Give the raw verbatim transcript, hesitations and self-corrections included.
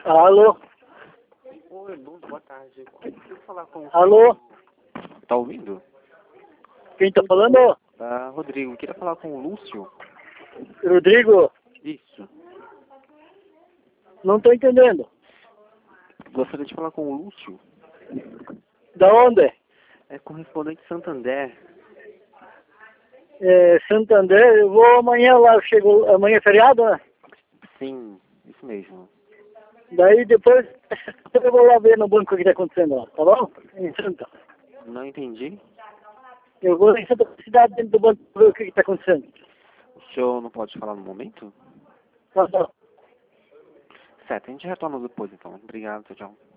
Alô? Oi, bom, boa tarde. Queria falar com... Alô? Tá ouvindo? Quem tá falando? Ah, Rodrigo, queria falar com o Lúcio. Rodrigo? Isso. Não tô entendendo. Gostaria de falar com o Lúcio. Da onde? É correspondente Santander. É, Santander, eu vou amanhã lá, eu chego, amanhã é feriado, né? Sim, isso mesmo. Daí depois eu vou lá ver no banco o que tá acontecendo lá, tá bom? Em Santa. Não entendi. Eu vou em Santa Cidade dentro do banco ver o que que tá acontecendo. O senhor não pode falar no momento? Tá bom. Certo, a gente retorna depois então. Obrigado, tchau, tchau.